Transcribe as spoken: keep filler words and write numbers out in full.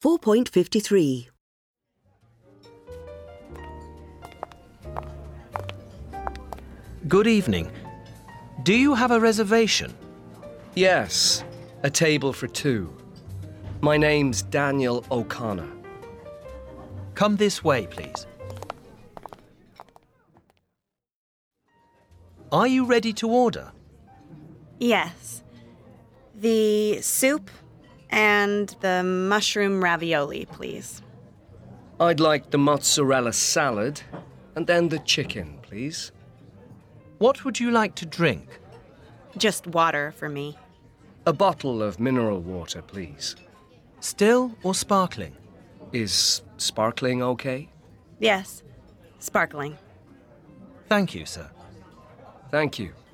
four point five three. Good evening. Do you have a reservation? Yes, a table for two. My name's Daniel O'Connor. Come this way, please. Are you ready to order? Yes. The soup and the mushroom ravioli, please. I'd like the mozzarella salad and then the chicken, please. What would you like to drink? Just water for me. A bottle of mineral water, please. Still or sparkling? Is sparkling okay? Yes, sparkling. Thank you, sir. Thank you.